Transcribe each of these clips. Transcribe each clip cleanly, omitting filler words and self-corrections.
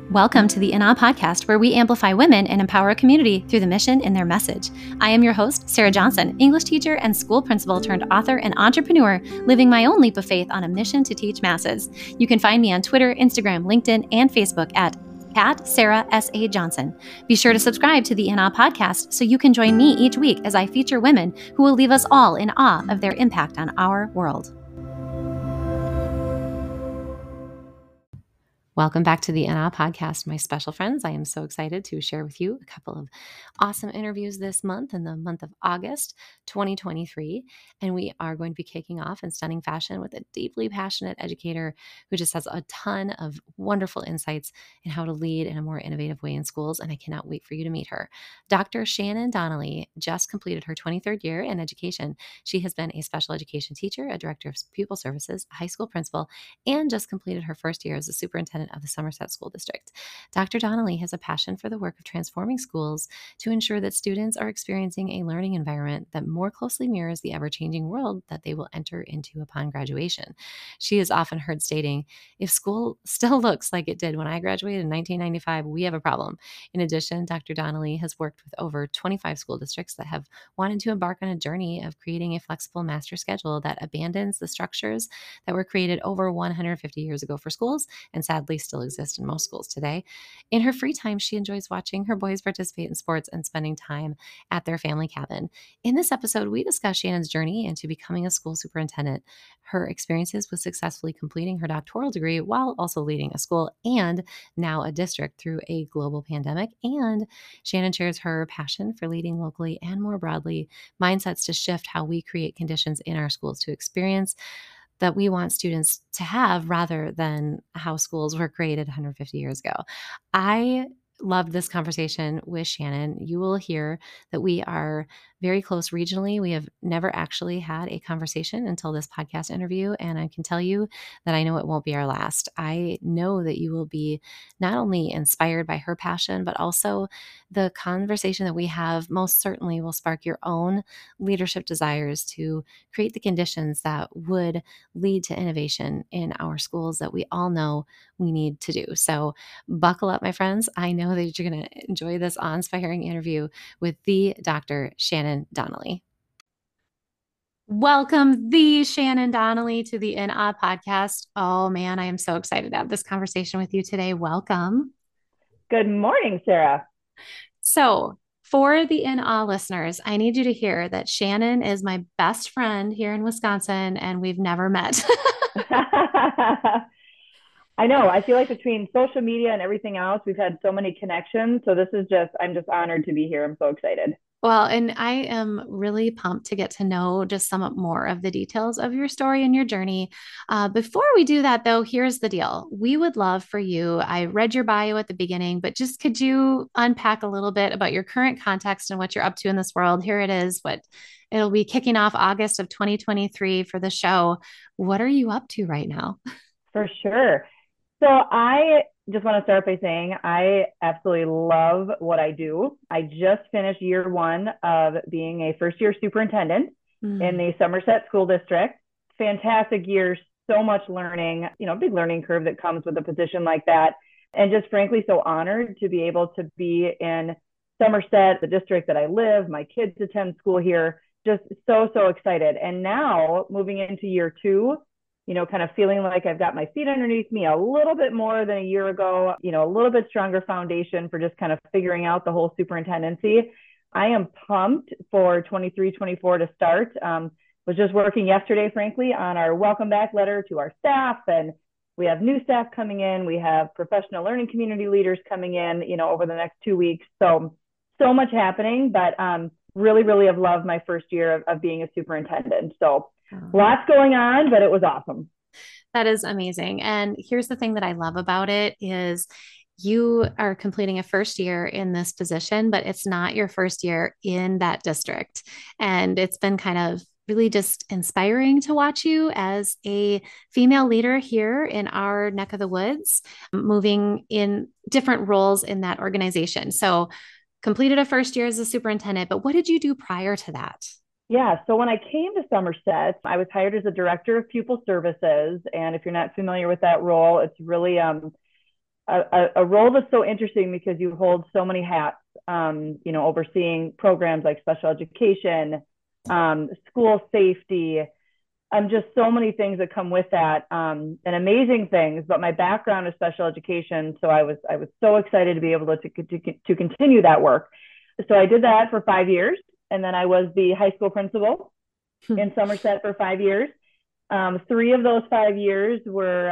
Welcome to the INA podcast, where we amplify women and empower a community through the mission and their message. I am your host, Sarah Johnson, English teacher and school principal turned author and entrepreneur, living my own leap of faith on a mission to teach masses. You can find me on Twitter, Instagram, LinkedIn, and Facebook at Sarah S.A. Johnson. Be sure to subscribe to the INA podcast so you can join me each week as I feature women who will leave us all in awe of their impact on our world. Welcome back to the INA podcast, my special friends. I am so excited to share with you a couple of awesome interviews this month, in the month of August 2023. And we are going to be kicking off in stunning fashion with a deeply passionate educator who just has a ton of wonderful insights in how to lead in a more innovative way in schools. And I cannot wait for you to meet her. Dr. Shannon Donnelly just completed her 23rd year in education. She has been a special education teacher, a director of pupil services, a high school principal, and just completed her first year as a superintendent of the Somerset School District. Dr. Donnelly has a passion for the work of transforming schools to ensure that students are experiencing a learning environment that more closely mirrors the ever-changing world that they will enter into upon graduation. She is often heard stating, "If school still looks like it did when I graduated in 1995, we have a problem." In addition, Dr. Donnelly has worked with over 25 school districts that have wanted to embark on a journey of creating a flexible master schedule that abandons the structures that were created over 150 years ago for schools and sadly still exist in most schools today. In her free time, she enjoys watching her boys participate in sports and spending time at their family cabin. In this episode, we discuss Shannon's journey into becoming a school superintendent, her experiences with successfully completing her doctoral degree while also leading a school and now a district through a global pandemic. And Shannon shares her passion for leading locally and more broadly, mindsets to shift how we create conditions in our schools to experience that we want students to have rather than how schools were created 150 years ago. I loved this conversation with Shannon. You will hear that we are very close regionally. We have never actually had a conversation until this podcast interview, and I can tell you that I know it won't be our last. I know that you will be not only inspired by her passion, but also the conversation that we have most certainly will spark your own leadership desires to create the conditions that would lead to innovation in our schools that we all know we need to do. So buckle up, my friends. I know that you're going to enjoy this awe-inspiring interview with the Dr. Shannon Donnelly. Welcome, the Shannon Donnelly, to the INA podcast. Oh man, I am so excited to have this conversation with you today. Welcome. Good morning, Sarah. So for the INA listeners, I need you to hear that Shannon is my best friend here in Wisconsin, and we've never met. I know. I feel like between social media and everything else, we've had so many connections. So I'm just honored to be here. I'm so excited. Well, and I am really pumped to get to know just some more of the details of your story and your journey. Before we do that, though, here's the deal. We would love for you. I read your bio at the beginning, but just could you unpack a little bit about your current context and what you're up to in this world? Here it is. What it'll be kicking off August of 2023 for the show. What are you up to right now? For sure. So I just want to start by saying I absolutely love what I do. I just finished year one of being a first year superintendent in the Somerset School District. Fantastic year, so much learning, big learning curve that comes with a position like that. And just frankly, so honored to be able to be in Somerset, the district that I live. My kids attend school here. Just so, so excited. And now moving into year two, kind of feeling like I've got my feet underneath me a little bit more than a year ago, a little bit stronger foundation for just kind of figuring out the whole superintendency. I am pumped for 23-24 to start. Was just working yesterday, frankly, on our welcome back letter to our staff. And we have new staff coming in. We have professional learning community leaders coming in, over the next 2 weeks. So much happening, but really, really have loved my first year of being a superintendent. So lots going on, but it was awesome. That is amazing. And here's the thing that I love about it is you are completing a first year in this position, but it's not your first year in that district. And it's been kind of really just inspiring to watch you as a female leader here in our neck of the woods, moving in different roles in that organization. So completed a first year as a superintendent, but what did you do prior to that? Yeah, so when I came to Somerset, I was hired as a director of pupil services. And if you're not familiar with that role, it's really a role that's so interesting because you hold so many hats, overseeing programs like special education, school safety, just so many things that come with that, and amazing things. But my background is special education, so I was so excited to be able to continue that work. So I did that for 5 years, and then I was the high school principal in Somerset for 5 years. 3 of those 5 years were,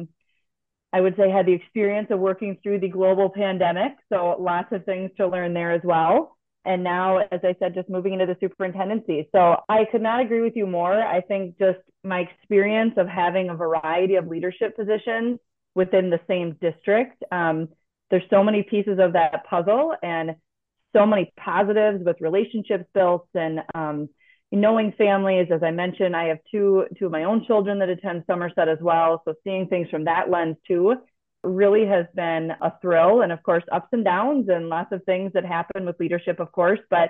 I would say, had the experience of working through the global pandemic. So lots of things to learn there as well. And now, as I said, just moving into the superintendency. So I could not agree with you more. I think just my experience of having a variety of leadership positions within the same district, there's so many pieces of that puzzle and so many positives with relationships built and knowing families. As I mentioned, I have two of my own children that attend Somerset as well. So seeing things from that lens too really has been a thrill. And of course, ups and downs and lots of things that happen with leadership, of course. But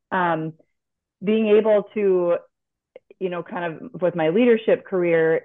being able to, kind of with my leadership career,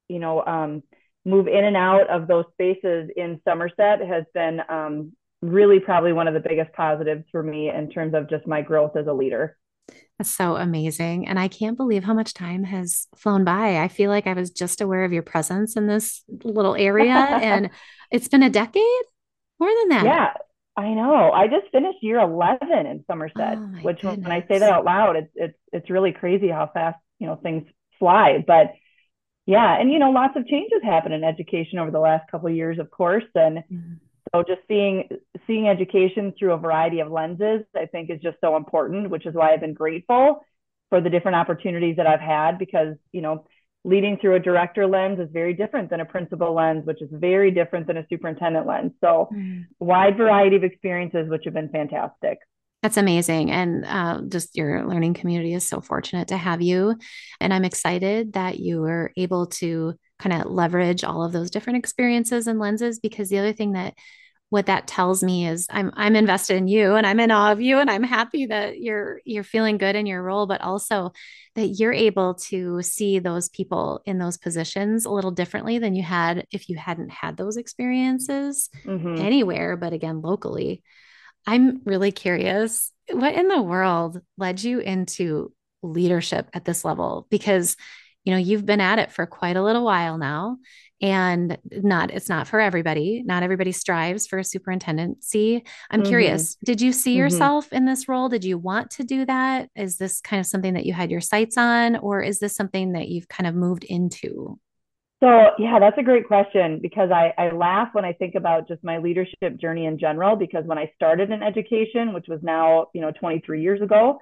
move in and out of those spaces in Somerset has been really probably one of the biggest positives for me in terms of just my growth as a leader. That's so amazing. And I can't believe how much time has flown by. I feel like I was just aware of your presence in this little area, and it's been a decade, more than that. Yeah, I know. I just finished year 11 in Oh Somerset, my which when I say that goodness. out loud, it's really crazy how fast, things fly. But yeah, and lots of changes happen in education over the last couple of years, of course. And Mhm. so just seeing education through a variety of lenses, I think is just so important, which is why I've been grateful for the different opportunities that I've had because, leading through a director lens is very different than a principal lens, which is very different than a superintendent lens. So Mm. wide variety of experiences, which have been fantastic. That's amazing. And just your learning community is so fortunate to have you. And I'm excited that you were able to kind of leverage all of those different experiences and lenses because the other thing that what that tells me is I'm invested in you and I'm in awe of you and I'm happy that you're feeling good in your role, but also that you're able to see those people in those positions a little differently than you had if you hadn't had those experiences Mm-hmm. anywhere, but again, locally. I'm really curious, what in the world led you into leadership at this level? Because, you've been at it for quite a little while now, and it's not for everybody. Not everybody strives for a superintendency. I'm Mm-hmm. curious, did you see Mm-hmm. yourself in this role? Did you want to do that? Is this kind of something that you had your sights on, or is this something that you've kind of moved into? So yeah, that's a great question because I laugh when I think about just my leadership journey in general, because when I started in education, which was now, 23 years ago,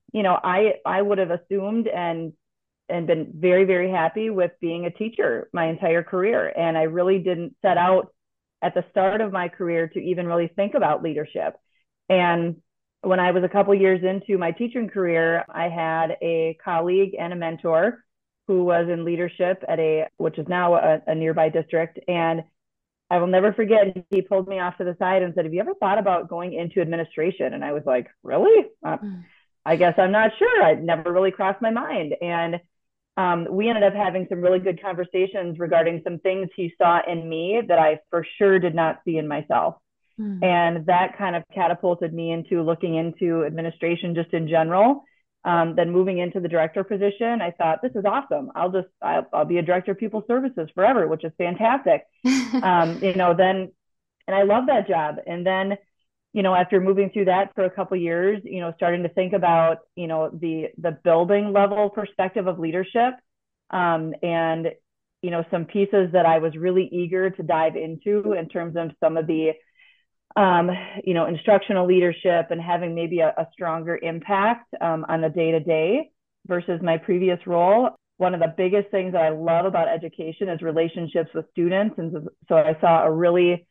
I would have assumed and been very, very happy with being a teacher my entire career. And I really didn't set out at the start of my career to even really think about leadership. And when I was a couple years into my teaching career, I had a colleague and a mentor who was in leadership at which is now a nearby district. And I will never forget, he pulled me off to the side and said, have you ever thought about going into administration? And I was like, really? Mm, I guess I'm not sure. I'd never really crossed my mind. And we ended up having some really good conversations regarding some things he saw in me that I for sure did not see in myself. mm, And that kind of catapulted me into looking into administration just in general. Then moving into the director position, I thought, this is awesome. I'll be a director of people services forever, which is fantastic. Then, and I love that job. And then, after moving through that for a couple of years, starting to think about, the building level perspective of leadership, and, some pieces that I was really eager to dive into in terms of some of the instructional leadership and having maybe a stronger impact on the day to day versus my previous role. One of the biggest things that I love about education is relationships with students. And so I saw a really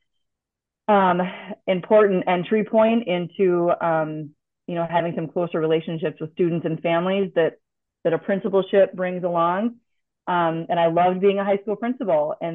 important entry point into, having some closer relationships with students and families that a principalship brings along. And I loved being a high school principal. And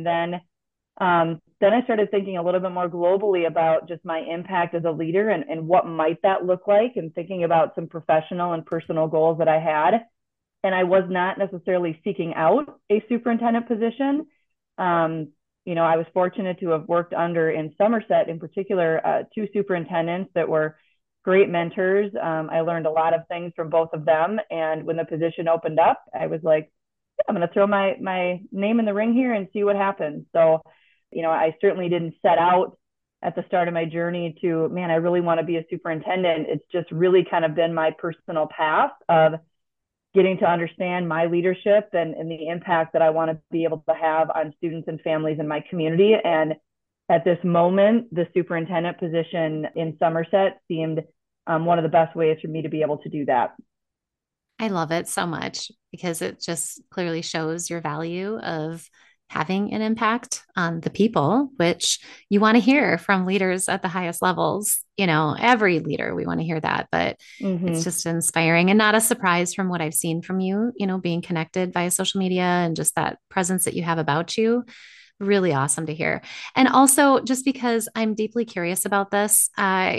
then I started thinking a little bit more globally about just my impact as a leader and what might that look like, and thinking about some professional and personal goals that I had. And I was not necessarily seeking out a superintendent position. I was fortunate to have worked under in Somerset in particular, two superintendents that were great mentors. I learned a lot of things from both of them. And when the position opened up, I was like, yeah, I'm going to throw my name in the ring here and see what happens. So, I certainly didn't set out at the start of my journey to, man, I really want to be a superintendent. It's just really kind of been my personal path of getting to understand my leadership and the impact that I want to be able to have on students and families in my community. And at this moment, the superintendent position in Somerset seemed one of the best ways for me to be able to do that. I love it so much because it just clearly shows your value of having an impact on the people, which you want to hear from leaders at the highest levels. Every leader, we want to hear that, but it's Mm-hmm. just inspiring and not a surprise from what I've seen from you, being connected via social media and just that presence that you have about you. Really awesome to hear. And also, just because I'm deeply curious about this,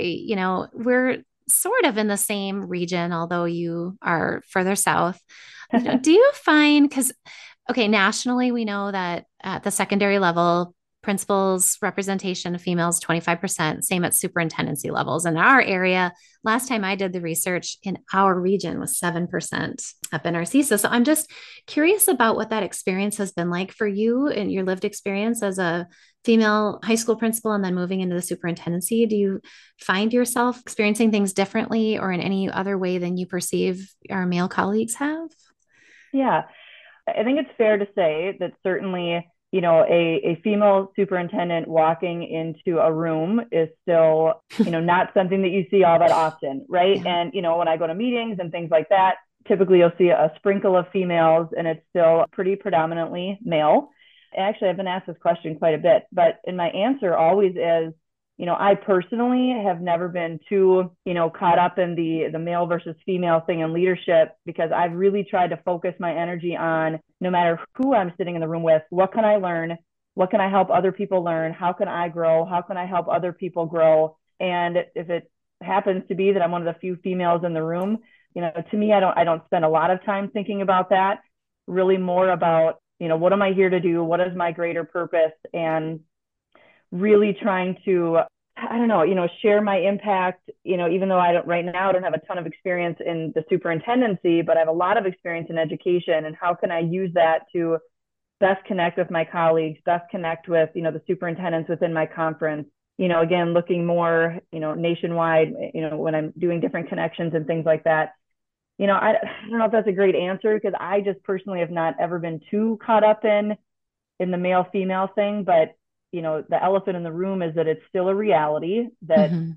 we're sort of in the same region, although you are further south. Do you find, because okay, nationally, we know that at the secondary level, principals representation of females 25%, same at superintendency levels. In our area, last time I did the research in our region was 7% up in our CISA. So I'm just curious about what that experience has been like for you and your lived experience as a female high school principal and then moving into the superintendency. Do you find yourself experiencing things differently or in any other way than you perceive our male colleagues have? Yeah, I think it's fair to say that certainly, a female superintendent walking into a room is still, not something that you see all that often, right? Yeah. And, when I go to meetings and things like that, typically you'll see a sprinkle of females and it's still pretty predominantly male. Actually, I've been asked this question quite a bit, but in my answer always is, I personally have never been too, caught up in the male versus female thing in leadership because I've really tried to focus my energy on no matter who I'm sitting in the room with, what can I learn? What can I help other people learn? How can I grow? How can I help other people grow? And if it happens to be that I'm one of the few females in the room, to me, I don't spend a lot of time thinking about that. Really more about, what am I here to do? What is my greater purpose? And really trying to, I don't know, share my impact, even though right now I don't have a ton of experience in the superintendency, but I have a lot of experience in education, and how can I use that to best connect with my colleagues, best connect with, the superintendents within my conference, again, looking more, nationwide, when I'm doing different connections and things like that. I don't know if that's a great answer because I just personally have not ever been too caught up in the male female thing, but the elephant in the room is that it's still a reality that Mm-hmm.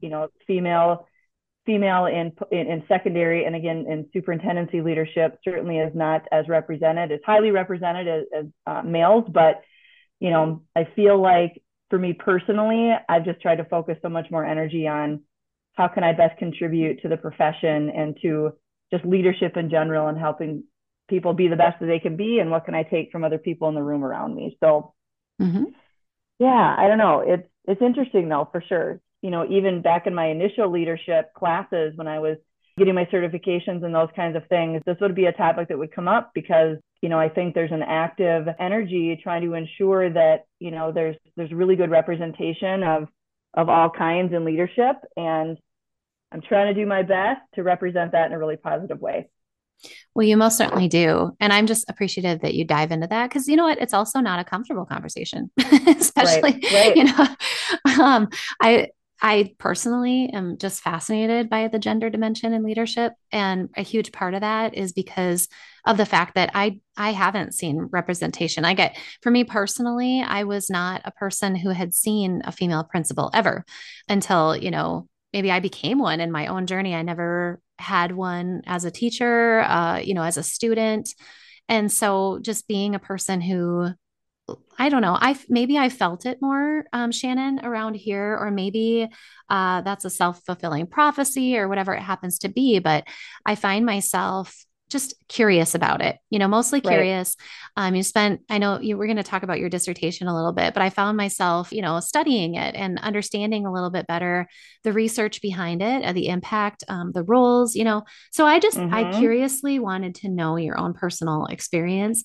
female in secondary and again in superintendency leadership certainly is not as represented, as highly represented as males. But I feel like for me personally, I've just tried to focus so much more energy on how can I best contribute to the profession and to just leadership in general and helping people be the best that they can be, and what can I take from other people in the room around me. So Mm-hmm. yeah, I don't know. It's interesting though, for sure. Even back in my initial leadership classes when I was getting my certifications and those kinds of things, this would be a topic that would come up because, I think there's an active energy trying to ensure that, there's really good representation of all kinds in leadership. And I'm trying to do my best to represent that in a really positive way. Well, you most certainly do. And I'm just appreciative that you dive into that because you know what? It's also not a comfortable conversation, Right, especially, right. you know, um, I, I personally am just fascinated by the gender dimension in leadership. And a huge part of that is because of the fact that I haven't seen representation. For me personally, I was not a person who had seen a female principal ever until, maybe I became one in my own journey. I never had one as a teacher, as a student. And so just being a person who, I don't know, maybe I felt it more, Shannon, around here, or maybe that's a self-fulfilling prophecy or whatever it happens to be. But I find myself just curious about it, mostly Right. curious. I know you were going to talk about your dissertation a little bit, but I found myself, studying it and understanding a little bit better the research behind it, the impact, the roles, so I Mm-hmm. curiously wanted to know your own personal experience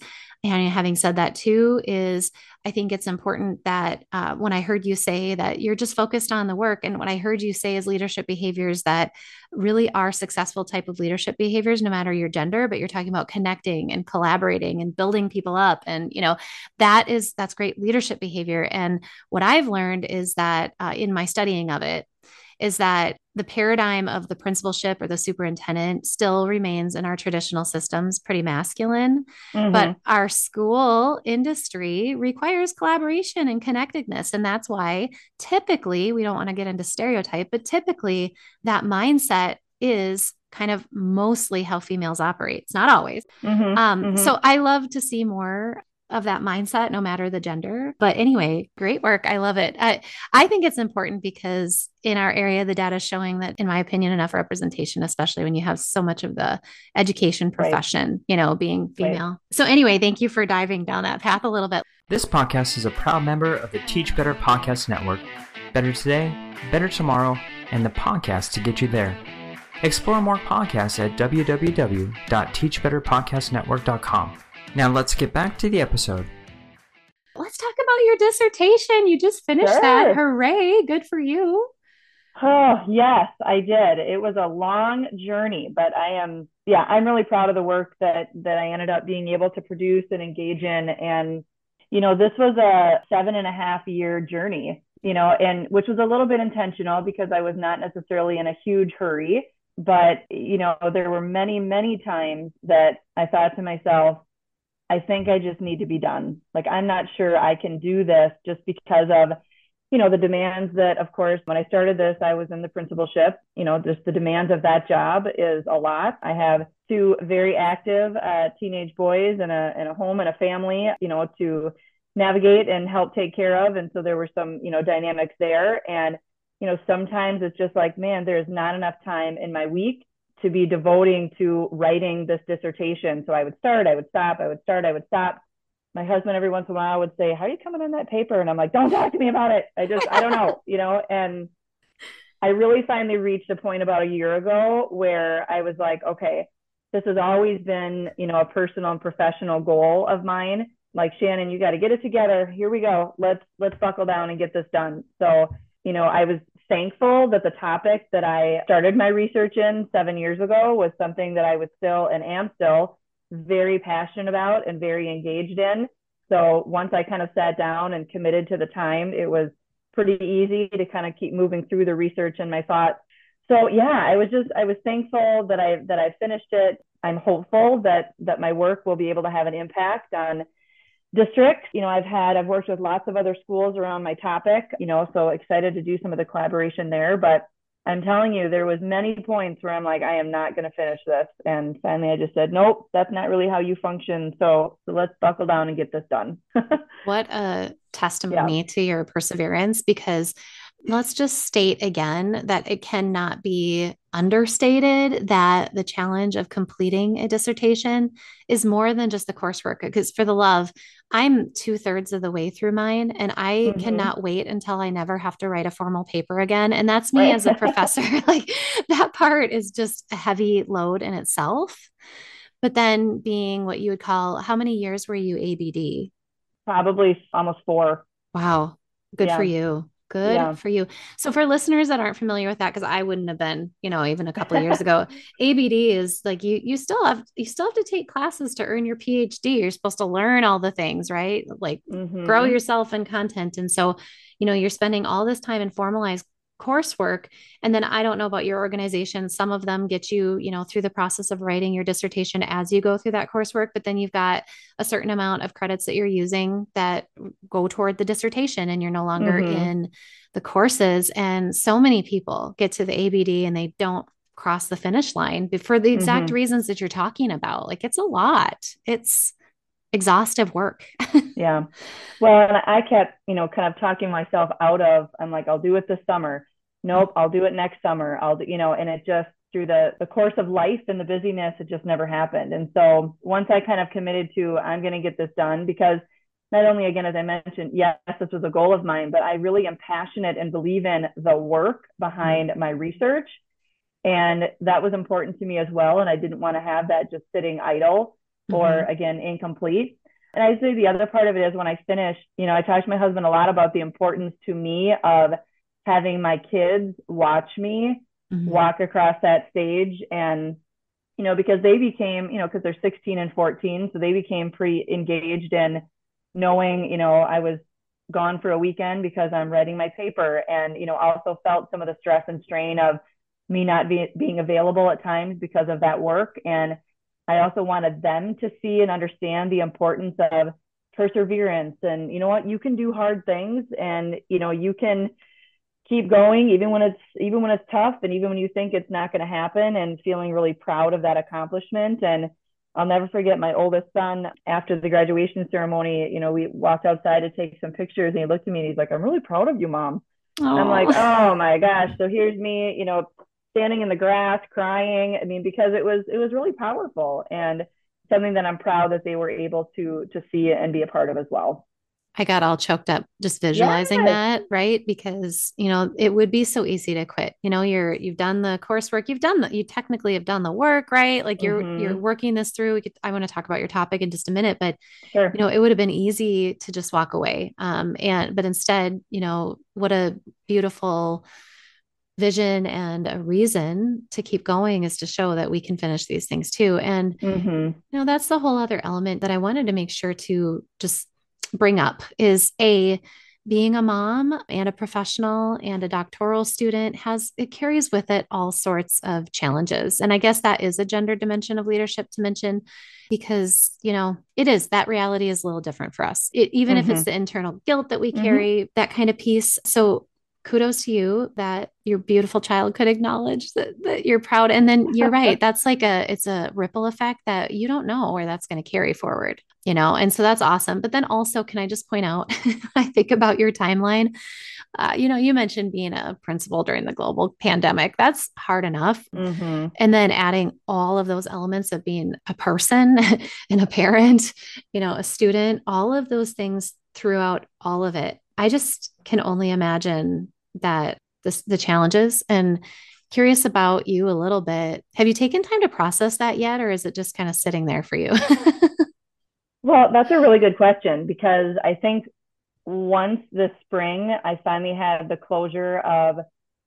And having said that too, is I think it's important that when I heard you say that you're just focused on the work, and what I heard you say is leadership behaviors that really are successful type of leadership behaviors, no matter your gender, but you're talking about connecting and collaborating and building people up. And, that's great leadership behavior. And what I've learned is that in my studying of it, is that the paradigm of the principalship or the superintendent still remains in our traditional systems pretty masculine, but Mm-hmm. our school industry requires collaboration and connectedness. And that's why typically, we don't want to get into stereotype, but typically that mindset is kind of mostly how females operate. It's not always. Mm-hmm. So Mm-hmm. I love to see more of that mindset, no matter the gender. But anyway, great work. I love it. I think it's important because in our area, the data is showing that, in my opinion, enough representation, especially when you have so much of the education Right. profession, being Right. female. So anyway, thank you for diving down that path a little bit. This podcast is a proud member of the Teach Better Podcast Network. Better today, better tomorrow, and the podcast to get you there. Explore more podcasts at www.teachbetterpodcastnetwork.com. Now let's get back to the episode. Let's talk about your dissertation. You just finished that. Sure. Hooray. Good for you. Oh, yes, I did. It was a long journey, but I'm really proud of the work that I ended up being able to produce and engage in. And, this was a 7.5 year journey, and which was a little bit intentional because I was not necessarily in a huge hurry. But, there were many, many times that I thought to myself, I think I just need to be done. Like, I'm not sure I can do this just because of, the demands that, of course, when I started this, I was in the principalship. Just the demands of that job is a lot. I have two very active teenage boys and a home and a family, to navigate and help take care of. And so there were some, dynamics there. And, sometimes it's just like, man, there's not enough time in my week to be devoting to writing this dissertation. So I would start, I would stop, I would start, I would stop. My husband every once in a while would say, how are you coming on that paper? And I'm like, don't talk to me about it. I don't know, and I really finally reached a point about a year ago where I was like, okay, this has always been, a personal and professional goal of mine. Like, Shannon, you got to get it together. Here we go. Let's buckle down and get this done. So, I was thankful that the topic that I started my research in 7 years ago was something that I was still and am still very passionate about and very engaged in. So once I kind of sat down and committed to the time, it was pretty easy to kind of keep moving through the research and my thoughts. So yeah, I was thankful that I finished it. I'm hopeful that my work will be able to have an impact on districts. I've worked with lots of other schools around my topic, so excited to do some of the collaboration there. But I'm telling you, there was many points where I'm like, I am not going to finish this. And finally I just said, nope, that's not really how you function. So let's buckle down and get this done. What a testimony to your perseverance, because let's just state again that it cannot be understated that the challenge of completing a dissertation is more than just the coursework. Because for the love, I'm 2/3 of the way through mine, and I cannot wait until I never have to write a formal paper again. And that's me as a professor. Like, that part is just a heavy load in itself. But then being what you would call, how many years were you ABD? Probably almost 4. Wow. Good for Yeah. you. Yeah. Good for you. So for listeners that aren't familiar with that, because I wouldn't have been, even a couple of years ago, ABD is like you still have to take classes to earn your PhD. You're supposed to learn all the things, right? Like grow yourself in content. And so, you're spending all this time in formalized coursework. And then I don't know about your organization. Some of them get you, through the process of writing your dissertation as you go through that coursework, but then you've got a certain amount of credits that you're using that go toward the dissertation, and you're no longer in the courses. And so many people get to the ABD and they don't cross the finish line for the exact reasons that you're talking about. Like, it's a lot. It's exhaustive work. Yeah. Well, and I kept, kind of talking myself out of, I'm like, I'll do it this summer. Nope, I'll do it next summer. I'll do, and it just, through the course of life and the busyness, it just never happened. And so once I kind of committed to, I'm going to get this done, because not only, again, as I mentioned, yes, this was a goal of mine, but I really am passionate and believe in the work behind my research. And that was important to me as well. And I didn't want to have that just sitting idle or, again, incomplete. And I'd say the other part of it is when I finished, I talked to my husband a lot about the importance to me of having my kids watch me walk across that stage. And, because they became, because they're 16 and 14, so they became pretty engaged in knowing, I was gone for a weekend because I'm writing my paper, and, also felt some of the stress and strain of me not being available at times because of that work. And I also wanted them to see and understand the importance of perseverance, and you can do hard things, and you can keep going even when it's tough, and even when you think it's not going to happen, and feeling really proud of that accomplishment. And I'll never forget my oldest son, after the graduation ceremony, we walked outside to take some pictures, and he looked at me and he's like, "I'm really proud of you, Mom." I'm like, oh my gosh. So here's me, standing in the grass crying. I mean, because it was really powerful, and something that I'm proud that they were able to see and be a part of as well. I got all choked up just visualizing that, right? Because, it would be so easy to quit. You've done the coursework, you technically have done the work, right? Like you're working this through. I want to talk about your topic in just a minute, but sure. It would have been easy to just walk away. But instead, what a beautiful vision and a reason to keep going is to show that we can finish these things too. And, that's the whole other element that I wanted to make sure to just bring up is being a mom and a professional and a doctoral student it carries with it all sorts of challenges. And I guess that is a gender dimension of leadership to mention, because, that reality is a little different for us, even if it's the internal guilt that we carry, that kind of piece. So kudos to you that your beautiful child could acknowledge that you're proud. And then you're right. That's it's a ripple effect that you don't know where that's going to carry forward, and so that's awesome. But then also, can I just point out, I think about your timeline, you mentioned being a principal during the global pandemic. That's hard enough. And then adding all of those elements of being a person and a parent, a student, all of those things throughout all of it. I just can only imagine that the challenges. And curious about you a little bit. Have you taken time to process that yet, or is it just kind of sitting there for you? Well, that's a really good question, because I think once this spring, I finally had the closure of,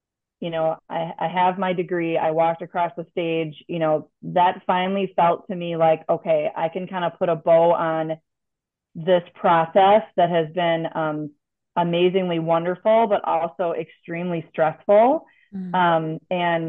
I have my degree, I walked across the stage, that finally felt to me like, okay, I can kind of put a bow on this process that has been amazingly wonderful, but also extremely stressful. And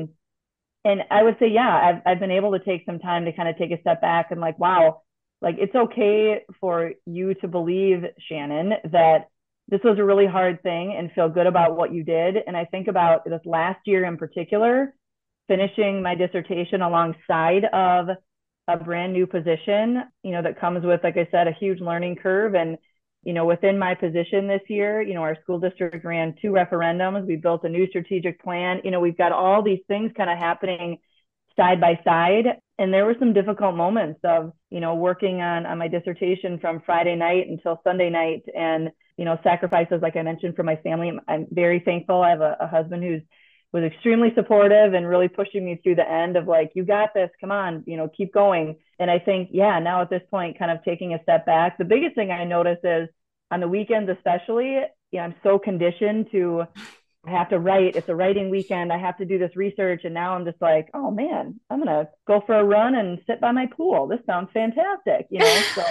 I would say, yeah, I've been able to take some time to kind of take a step back and like, wow, like it's okay for you to believe, Shannon, that this was a really hard thing and feel good about what you did. And I think about this last year in particular, finishing my dissertation alongside of a brand new position, that comes with, like I said, a huge learning curve. And, within my position this year, our school district ran 2 referendums. We built a new strategic plan. We've got all these things kind of happening side by side. And there were some difficult moments of, working on my dissertation from Friday night until Sunday night, and, sacrifices, like I mentioned, for my family. I'm very thankful. I have a husband who was extremely supportive and really pushing me through the end of like, you got this, come on, keep going. And I think, yeah, now at this point, kind of taking a step back, the biggest thing I notice is on the weekends, especially, I'm so conditioned to, I have to write. It's a writing weekend. I have to do this research. And now I'm just like, oh man, I'm going to go for a run and sit by my pool. This sounds fantastic. So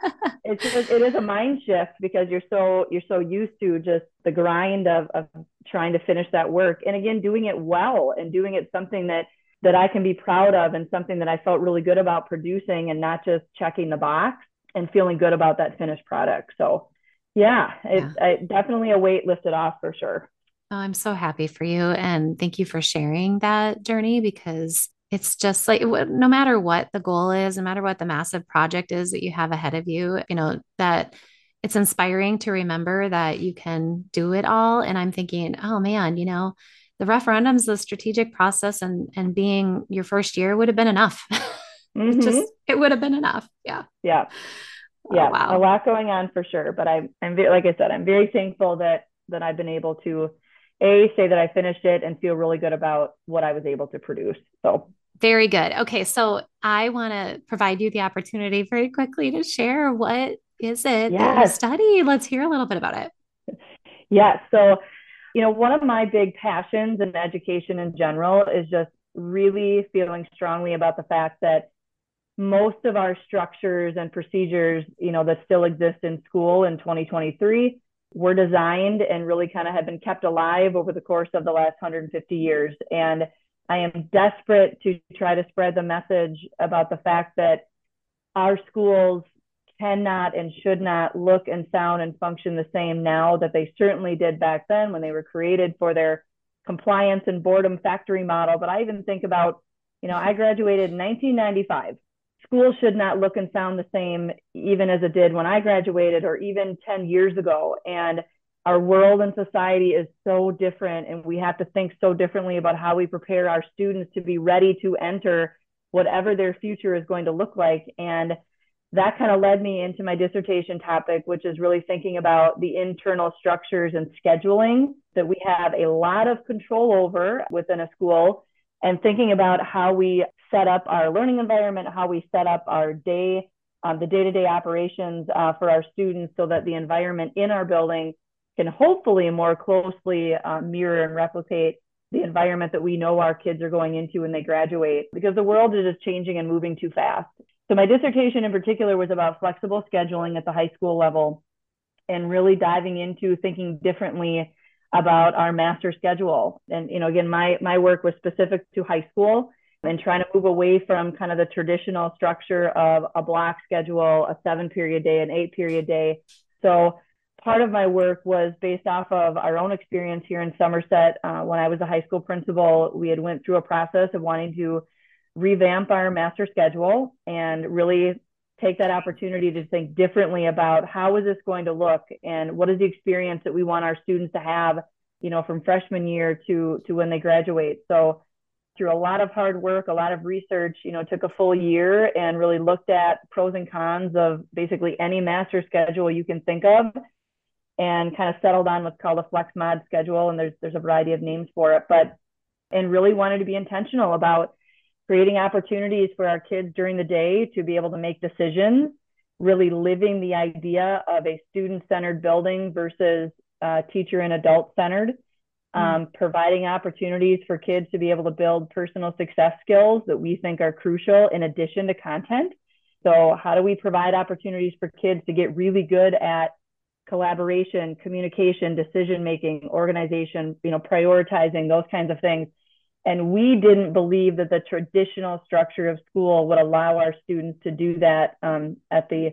it is a mind shift, because you're so used to just the grind of trying to finish that work. And again, doing it well and doing it something that I can be proud of, and something that I felt really good about producing, and not just checking the box and feeling good about that finished product. So yeah, it's definitely a weight lifted off for sure. Oh, I'm so happy for you. And thank you for sharing that journey, because it's just like, no matter what the goal is, no matter what the massive project is that you have ahead of you, that it's inspiring to remember that you can do it all. And I'm thinking, oh man, the referendums, the strategic process, and being your first year would have been enough. It would have been enough. Yeah. Yeah. Yeah. Oh, wow. A lot going on for sure. But I'm very, like I said, I'm very thankful that I've been able to say that I finished it and feel really good about what I was able to produce. So very good. Okay. So I want to provide you the opportunity very quickly to share what is it that you Yes. study? Let's hear a little bit about it. Yes. So, one of my big passions in education in general is just really feeling strongly about the fact that most of our structures and procedures, that still exist in school in 2023 were designed and really kind of have been kept alive over the course of the last 150 years. And I am desperate to try to spread the message about the fact that our schools cannot and should not look and sound and function the same now that they certainly did back then when they were created for their compliance and boredom factory model. But I even think about, I graduated in 1995. School should not look and sound the same even as it did when I graduated or even 10 years ago. And our world and society is so different, and we have to think so differently about how we prepare our students to be ready to enter whatever their future is going to look like. And that kind of led me into my dissertation topic, which is really thinking about the internal structures and scheduling that we have a lot of control over within a school, and thinking about how we set up our learning environment, how we set up our day, the day-to-day operations for our students, so that the environment in our building can hopefully more closely mirror and replicate the environment that we know our kids are going into when they graduate, because the world is just changing and moving too fast. So my dissertation in particular was about flexible scheduling at the high school level, and really diving into thinking differently about our master schedule. And, again, my work was specific to high school, and trying to move away from kind of the traditional structure of a block schedule, a 7-period day, an 8-period day. So part of my work was based off of our own experience here in Somerset. When I was a high school principal, we had went through a process of wanting to revamp our master schedule and really take that opportunity to think differently about how is this going to look, and what is the experience that we want our students to have, from freshman year to when they graduate. So through a lot of hard work, a lot of research, took a full year and really looked at pros and cons of basically any master schedule you can think of, and kind of settled on what's called a flex mod schedule. And there's a variety of names for it, and really wanted to be intentional about creating opportunities for our kids during the day to be able to make decisions, really living the idea of a student-centered building versus teacher and adult-centered, providing opportunities for kids to be able to build personal success skills that we think are crucial in addition to content. So how do we provide opportunities for kids to get really good at collaboration, communication, decision-making, organization, prioritizing, those kinds of things? And we didn't believe that the traditional structure of school would allow our students to do that at the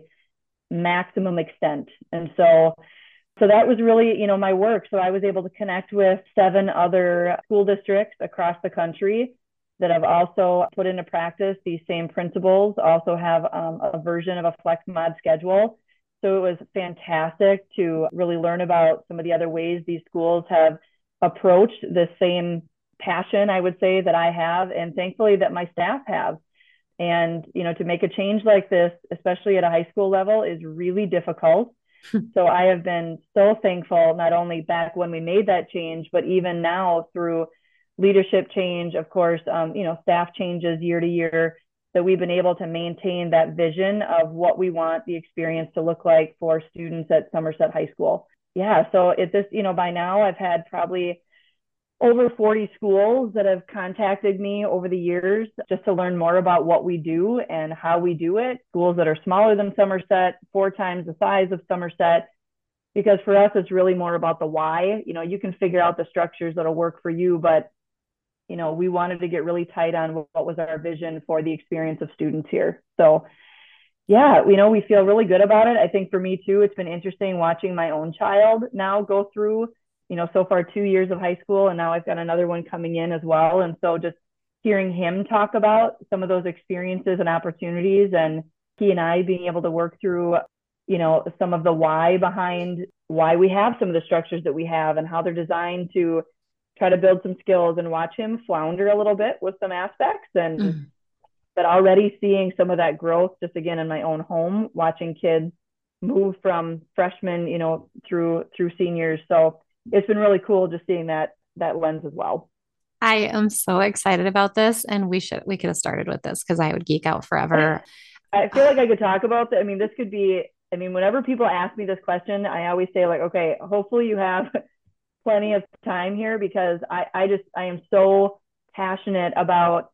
maximum extent. And so that was really, my work. So I was able to connect with 7 other school districts across the country that have also put into practice these same principles, also have a version of a flex mod schedule. So it was fantastic to really learn about some of the other ways these schools have approached the same passion, I would say, that I have, and thankfully that my staff have. And, to make a change like this, especially at a high school level, is really difficult. So I have been so thankful, not only back when we made that change, but even now through leadership change, of course, staff changes year to year, that we've been able to maintain that vision of what we want the experience to look like for students at Somerset High School. Yeah. So by now I've had probably over 40 schools that have contacted me over the years just to learn more about what we do and how we do it. Schools that are smaller than Somerset, 4 times the size of Somerset, because for us, it's really more about the why. You can figure out the structures that'll work for you, but, we wanted to get really tight on what was our vision for the experience of students here. So yeah, we feel really good about it. I think for me too, it's been interesting watching my own child now go through so far 2 years of high school, and now I've got another one coming in as well. And so just hearing him talk about some of those experiences and opportunities, and he and I being able to work through, some of the why behind why we have some of the structures that we have and how they're designed to try to build some skills, and watch him flounder a little bit with some aspects. But already seeing some of that growth just again in my own home, watching kids move from freshmen, through seniors. So it's been really cool just seeing that lens as well. I am so excited about this, and we could have started with this because I would geek out forever. I feel like I could talk about that. I mean, this could be I mean, whenever people ask me this question, I always say like, okay, hopefully you have plenty of time here, because I am so passionate about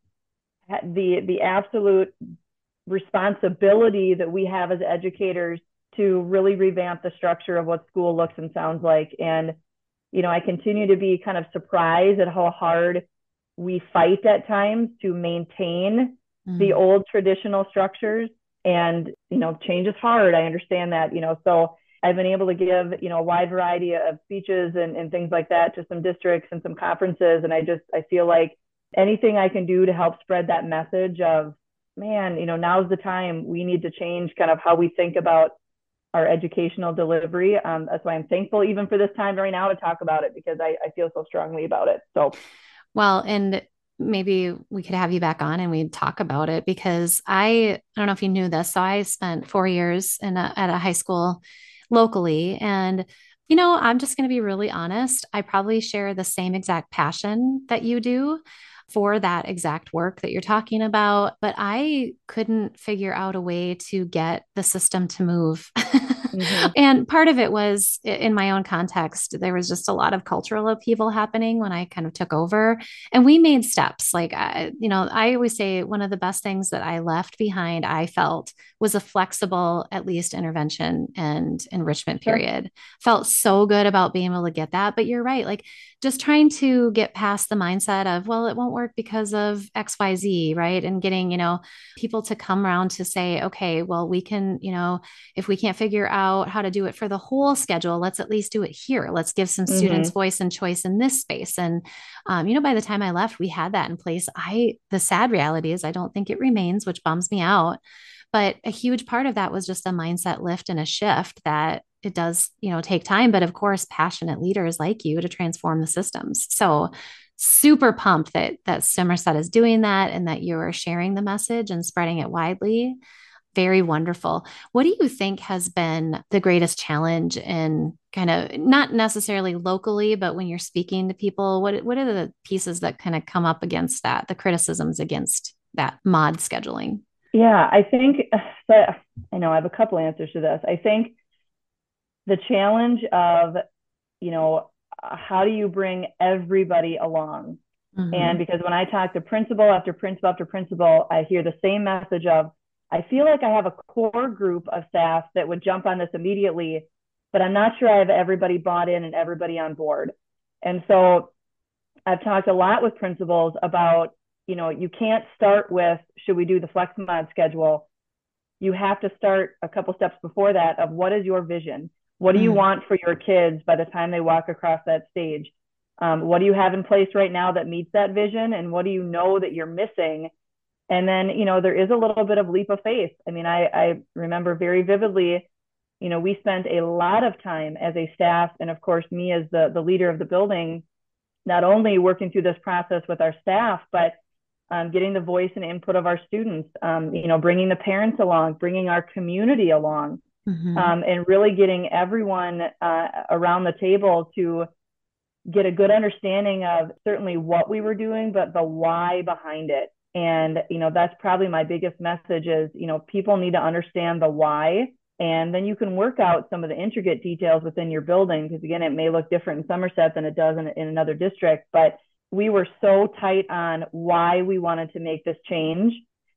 the absolute responsibility that we have as educators to really revamp the structure of what school looks and sounds like. And, I continue to be kind of surprised at how hard we fight at times to maintain the old traditional structures. And, change is hard. I understand that, so I've been able to give, a wide variety of speeches and things like that to some districts and some conferences. And I feel like anything I can do to help spread that message of, man, now's the time. We need to change kind of how we think about our educational delivery. That's why I'm thankful even for this time right now to talk about it, because I feel so strongly about it. So, well, and maybe we could have you back on and we'd talk about it, because I don't know if you knew this. So I spent 4 years at a high school locally, and I'm just going to be really honest. I probably share the same exact passion that you do for that exact work that you're talking about, but I couldn't figure out a way to get the system to move. And part of it was in my own context, there was just a lot of cultural upheaval happening when I kind of took over, and we made steps. Like, I always say one of the best things that I left behind, I felt, was a flexible, at least, intervention and enrichment period. Felt so good about being able to get that. But you're right. Like, just trying to get past the mindset of, well, it won't work because of XYZ, right? And getting, people to come around to say, okay, well, we can, if we can't figure out how to do it for the whole schedule, let's at least do it here. Let's give some students voice and choice in this space. And, by the time I left, we had that in place. The sad reality is I don't think it remains, which bums me out. But a huge part of that was just a mindset lift and a shift that it does, take time, but of course, passionate leaders like you to transform the systems. So super pumped that Somerset is doing that and that you are sharing the message and spreading it widely. Very wonderful. What do you think has been the greatest challenge in kind of not necessarily locally, but when you're speaking to people, what are the pieces that kind of come up against that, the criticisms against that mod scheduling? Yeah, I think, so I know I have a couple answers to this. I think the challenge of, how do you bring everybody along? And because when I talk to principal after principal after principal, I hear the same message of, I feel like I have a core group of staff that would jump on this immediately, but I'm not sure I have everybody bought in and everybody on board. And so I've talked a lot with principals about, you can't start with, should we do the flex mod schedule? You have to start a couple steps before that of, what is your vision? What do you want for your kids by the time they walk across that stage? What do you have in place right now that meets that vision? And what do you know that you're missing? And then, there is a little bit of leap of faith. I mean, I remember very vividly, we spent a lot of time as a staff, and of course, me as the leader of the building, not only working through this process with our staff, but getting the voice and input of our students, bringing the parents along, bringing our community along, and really getting everyone around the table to get a good understanding of certainly what we were doing, but the why behind it. And, that's probably my biggest message is, people need to understand the why, and then you can work out some of the intricate details within your building. Because again, it may look different in Somerset than it does in another district, but we were so tight on why we wanted to make this change,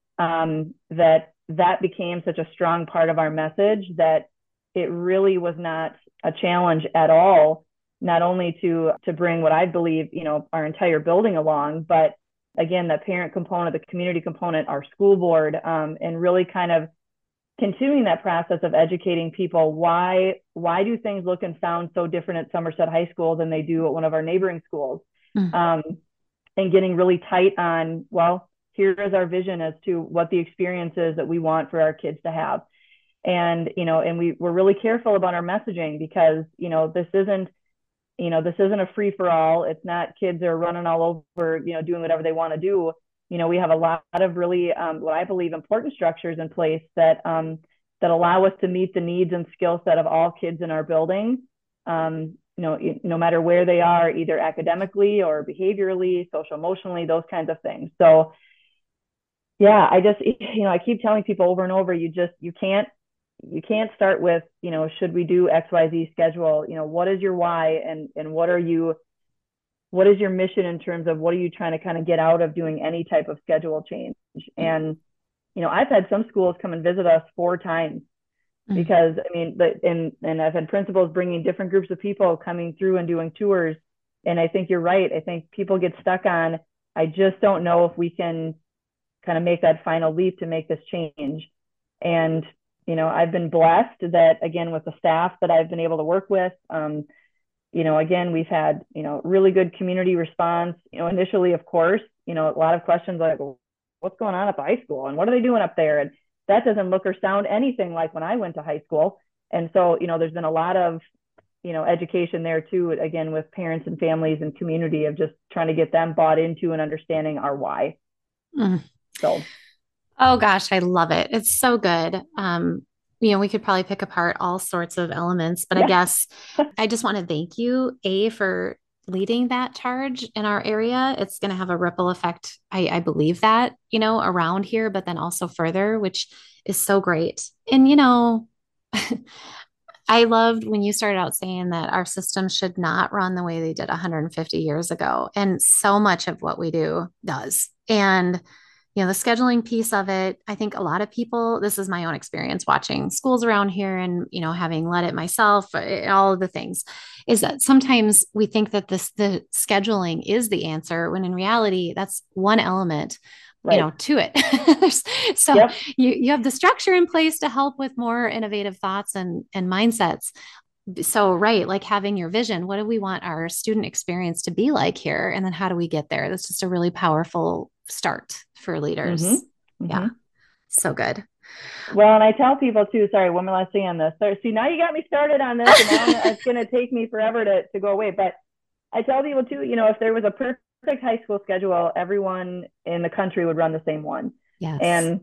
that became such a strong part of our message that it really was not a challenge at all, not only to bring what I believe, our entire building along, but again, the parent component, the community component, our school board, and really kind of continuing that process of educating people. Why do things look and sound so different at Somerset High School than they do at one of our neighboring schools? And getting really tight on, well, here is our vision as to what the experience is that we want for our kids to have. And, and we're really careful about our messaging, because, this isn't a free for all. It's not kids are running all over, doing whatever they want to do. We have a lot of really, what I believe, important structures in place that allow us to meet the needs and skill set of all kids in our building. No matter where they are, either academically or behaviorally, social emotionally, those kinds of things. So yeah, I just, I keep telling people over and over, you can't you can't start with, should we do XYZ schedule? What is your why, and what is your mission in terms of what are you trying to kind of get out of doing any type of schedule change? And, I've had some schools come and visit us 4 times because and I've had principals bringing different groups of people coming through and doing tours. And I think you're right. I think people get stuck on, I just don't know if we can kind of make that final leap to make this change. And, I've been blessed that, again, with the staff that I've been able to work with, again, we've had, really good community response. Initially, of course, a lot of questions like, what's going on at the high school and what are they doing up there? And that doesn't look or sound anything like when I went to high school. And so, there's been a lot of, education there too, again, with parents and families and community of just trying to get them bought into and understanding our why. So. Oh gosh, I love it. It's so good. We could probably pick apart all sorts of elements, but I guess I just want to thank you, for leading that charge in our area. It's going to have a ripple effect. I believe that, around here, but then also further, which is so great. And, I loved when you started out saying that our system should not run the way they did 150 years ago. And so much of what we do does. And, the scheduling piece of it, I think a lot of people, this is my own experience watching schools around here and, having led it myself, all of the things, is that sometimes we think that the scheduling is the answer, when in reality, that's one element, to it. So you have the structure in place to help with more innovative thoughts and mindsets. So, right, like having your vision, what do we want our student experience to be like here? And then how do we get there? That's just a really powerful start for leaders. Yeah. So good. Well, and I tell people too, sorry, one last thing on this. So, see, now you got me started on this, and now it's going to take me forever to go away. But I tell people too, if there was a perfect high school schedule, everyone in the country would run the same one. Yes. And,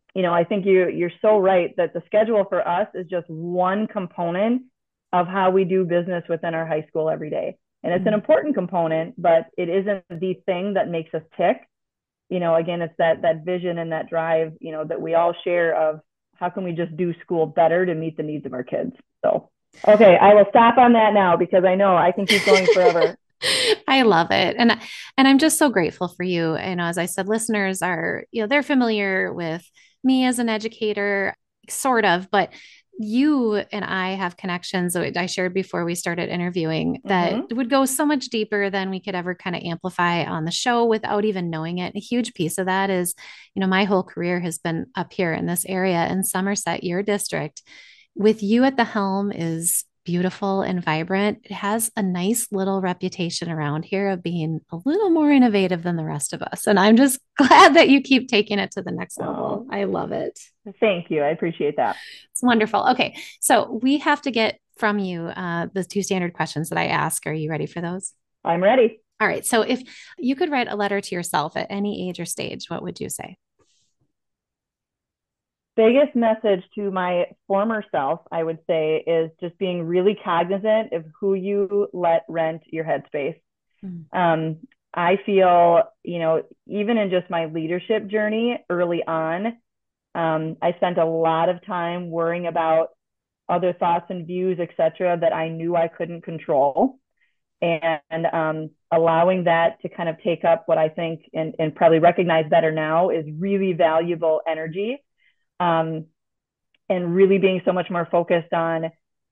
I think you're so right that the schedule for us is just one component of how we do business within our high school every day. And it's an important component, but it isn't the thing that makes us tick. Again, it's that vision and that drive, that we all share of how can we just do school better to meet the needs of our kids. So, okay, I will stop on that now because I know I can keep going forever. I love it. And I'm just so grateful for you. As I said, listeners are, they're familiar with me as an educator, sort of, but you and I have connections that I shared before we started interviewing that would go so much deeper than we could ever kind of amplify on the show without even knowing it. A huge piece of that is, my whole career has been up here in this area in Somerset, your district. With you at the helm is beautiful and vibrant. It has a nice little reputation around here of being a little more innovative than the rest of us. And I'm just glad that you keep taking it to the next level. I love it. Thank you. I appreciate that. It's wonderful. Okay. So we have to get from you the 2 standard questions that I ask. Are you ready for those? I'm ready. All right. So if you could write a letter to yourself at any age or stage, what would you say? Biggest message to my former self, I would say, is just being really cognizant of who you let rent your headspace. I feel, even in just my leadership journey early on, I spent a lot of time worrying about other thoughts and views, et cetera, that I knew I couldn't control. And allowing that to kind of take up what I think and probably recognize better now is really valuable energy. And really being so much more focused on,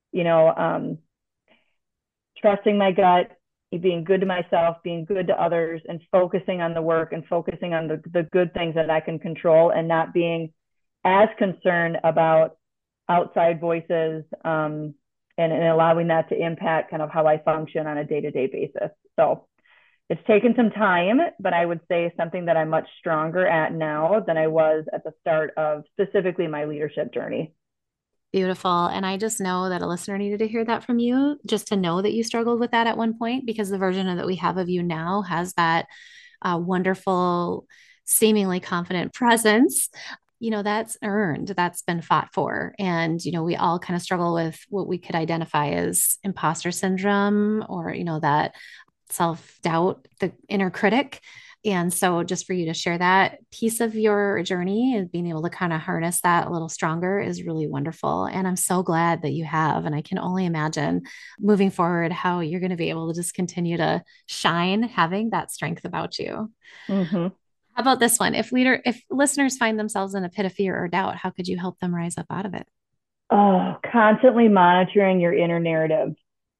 trusting my gut, being good to myself, being good to others, and focusing on the work and focusing on the good things that I can control, and not being as concerned about outside voices, and allowing that to impact kind of how I function on a day-to-day basis. So it's taken some time, but I would say something that I'm much stronger at now than I was at the start of specifically my leadership journey. Beautiful. And I just know that a listener needed to hear that from you, just to know that you struggled with that at one point, because the version that we have of you now has that wonderful, seemingly confident presence. That's earned, that's been fought for. And, we all kind of struggle with what we could identify as imposter syndrome, or, that self-doubt, the inner critic. And so just for you to share that piece of your journey and being able to kind of harness that a little stronger is really wonderful. And I'm so glad that you have. And I can only imagine moving forward how you're going to be able to just continue to shine, having that strength about you. Mm-hmm. How about this one? If listeners find themselves in a pit of fear or doubt, how could you help them rise up out of it? Oh, constantly monitoring your inner narrative.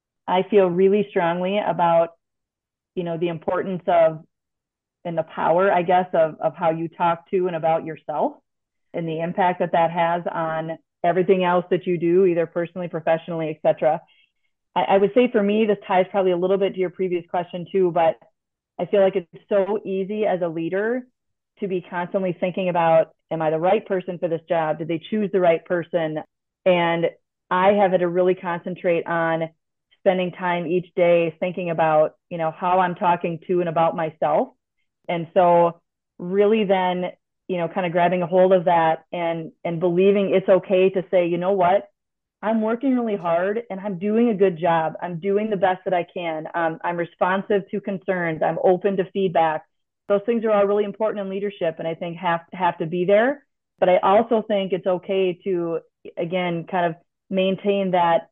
I feel really strongly about, the importance of and the power, I guess, of how you talk to and about yourself and the impact that that has on everything else that you do, either personally, professionally, etc. I would say for me, this ties probably a little bit to your previous question too, but I feel like it's so easy as a leader to be constantly thinking about, am I the right person for this job? Did they choose the right person? And I have had to really concentrate on spending time each day thinking about, how I'm talking to and about myself. And so really then, kind of grabbing a hold of that and believing it's okay to say, you know what, I'm working really hard and I'm doing a good job. I'm doing the best that I can. I'm responsive to concerns. I'm open to feedback. Those things are all really important in leadership and I think have to be there. But I also think it's okay to, again, kind of maintain that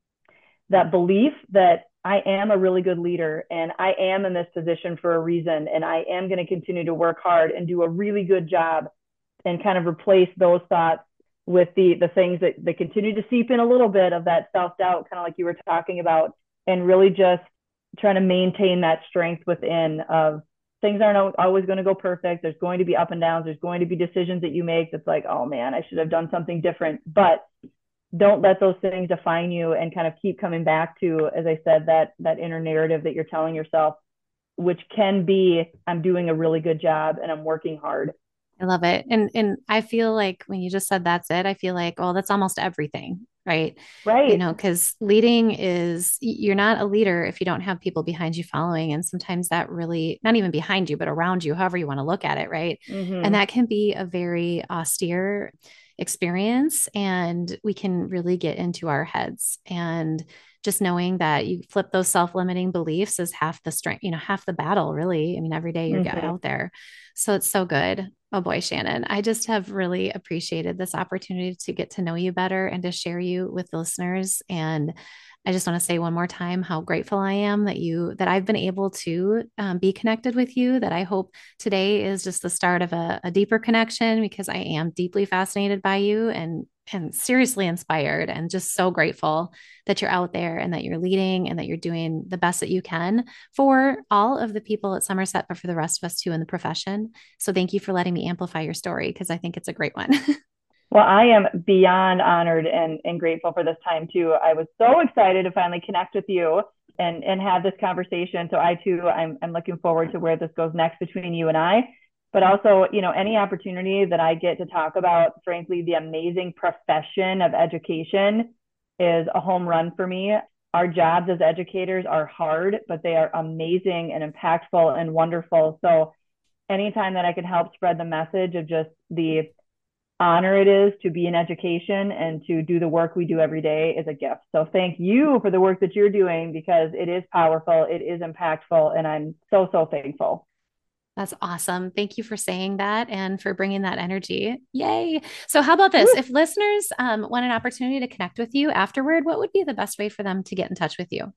belief that I am a really good leader and I am in this position for a reason and I am going to continue to work hard and do a really good job and kind of replace those thoughts with the things that continue to seep in a little bit of that self-doubt, kind of like you were talking about, and really just trying to maintain that strength within of things aren't always going to go perfect. There's going to be up and downs. There's going to be decisions that you make that's like, oh man, I should have done something different. But don't let those things define you and kind of keep coming back to, as I said, that inner narrative that you're telling yourself, which can be, I'm doing a really good job and I'm working hard. I love it. And I feel like when you just said that's it, I feel like, oh, that's almost everything, right? Right. Because leading is, you're not a leader if you don't have people behind you following. And sometimes that really, not even behind you, but around you, however you want to look at it, right? Mm-hmm. And that can be a very austere experience. And we can really get into our heads. And just knowing that you flip those self-limiting beliefs is half the strength, half the battle, really. I mean, every day you're Mm-hmm. out there. So it's so good. Oh boy, Shannon, I just have really appreciated this opportunity to get to know you better and to share you with the listeners. And I just want to say one more time how grateful I am that I've been able to be connected with you. That I hope today is just the start of a deeper connection, because I am deeply fascinated by you and seriously inspired, and just so grateful that you're out there and that you're leading and that you're doing the best that you can for all of the people at Somerset, but for the rest of us too in the profession. So thank you for letting me amplify your story, because I think it's a great one. Well, I am beyond honored and grateful for this time too. I was so excited to finally connect with you and have this conversation. So I too, I'm looking forward to where this goes next between you and I. But also, any opportunity that I get to talk about, frankly, the amazing profession of education is a home run for me. Our jobs as educators are hard, but they are amazing and impactful and wonderful. So anytime that I can help spread the message of just the honor it is to be in education and to do the work we do every day is a gift. So thank you for the work that you're doing, because it is powerful, it is impactful, and I'm so, so thankful. That's awesome. Thank you for saying that and for bringing that energy. Yay. So how about this? If listeners want an opportunity to connect with you afterward, what would be the best way for them to get in touch with you?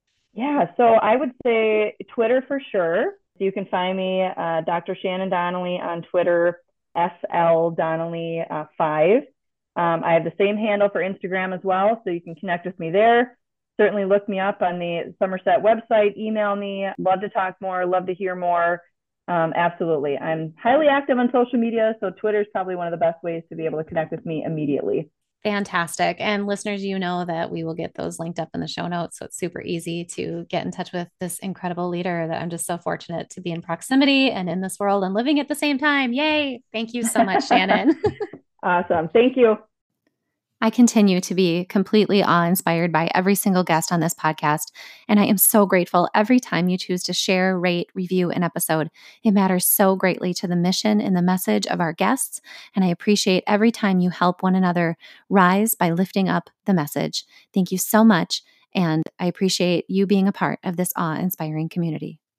Yeah, so I would say Twitter for sure. You can find me, Dr. Shannon Donnelly on Twitter, SL Donnelly 5. I have the same handle for Instagram as well, so you can connect with me there. Certainly look me up on the Somerset website, email me. Love to talk more, love to hear more. Absolutely. I'm highly active on social media, so Twitter is probably one of the best ways to be able to connect with me immediately. Fantastic. And listeners, you know that we will get those linked up in the show notes. So it's super easy to get in touch with this incredible leader that I'm just so fortunate to be in proximity and in this world and living at the same time. Yay. Thank you so much, Shannon. Awesome. Thank you. I continue to be completely awe-inspired by every single guest on this podcast, and I am so grateful every time you choose to share, rate, review an episode. It matters so greatly to the mission and the message of our guests, and I appreciate every time you help one another rise by lifting up the message. Thank you so much, and I appreciate you being a part of this awe-inspiring community.